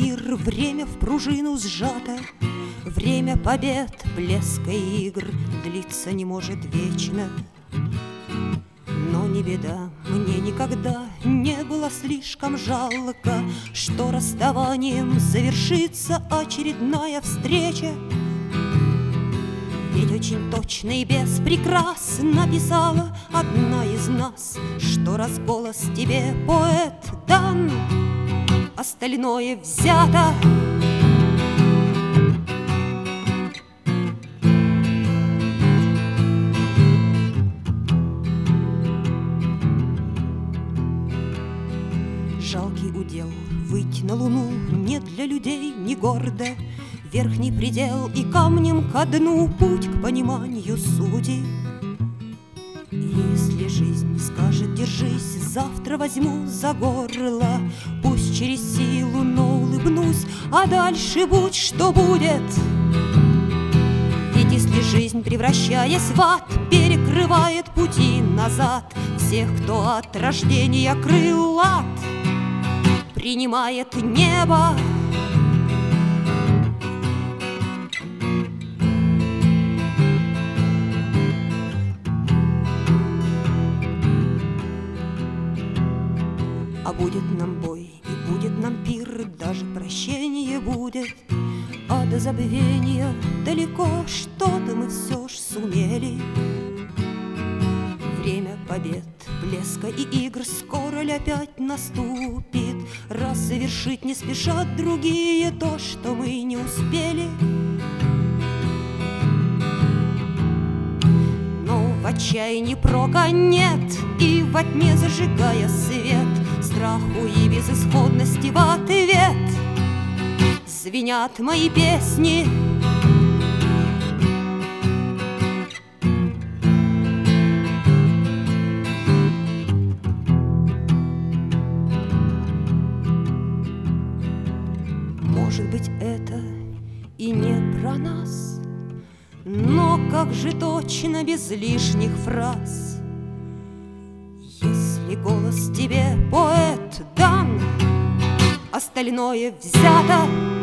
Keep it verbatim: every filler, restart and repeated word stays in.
пир, время в пружину сжато, время побед, блеска и игр длиться не может вечно. Но не беда, мне никогда не было слишком жалко, что расставанием завершится очередная встреча. Ведь очень точно и без прикрас написала одна из нас, что раз голос тебе, поэт, дан, остальное взято. Жалкий удел выйти на луну не для людей, не гордо. Верхний предел и камнем ко дну путь к пониманию сути. Если жизнь скажет «держись», завтра возьму за горло, пусть через силу, но улыбнусь, а дальше будь что будет. Ведь если жизнь, превращаясь в ад, перекрывает пути назад всех, кто от рождения крылат, принимает небо. А будет нам бой, и будет нам пир, даже прощение будет. А до забвения далеко, что-то мы все ж сумели. Время побед, блеска и игр скоро ли опять наступит, раз совершить не спешат другие то, что мы не успели. Но в отчаянии прока нет, и во тьме зажигая свет, страху и безысходности в ответ звенят мои песни. Может быть, это и не про нас, но как же точно без лишних фраз. Если голос тебе, поэт, дан, остальное взято.